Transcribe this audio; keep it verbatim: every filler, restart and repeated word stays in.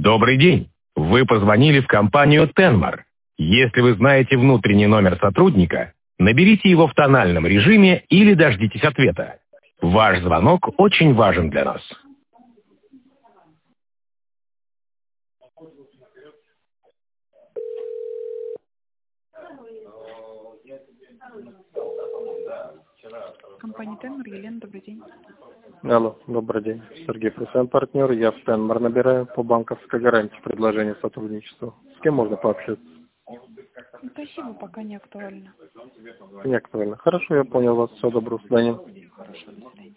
Добрый день. Вы позвонили в компанию Tenmar. Если вы знаете внутренний номер сотрудника, наберите его в тональном режиме или дождитесь ответа. Ваш звонок очень важен для нас. Компания Tenmar, Елена, добрый день. Алло, добрый день. Сергей Прусян, партнер. Я в Tenmar набираю по банковской гарантии предложение сотрудничества. С кем можно пообщаться? Спасибо, пока не актуально. Не актуально. Хорошо, я понял вас. Всего доброго. До свидания. Хорошо, до свидания.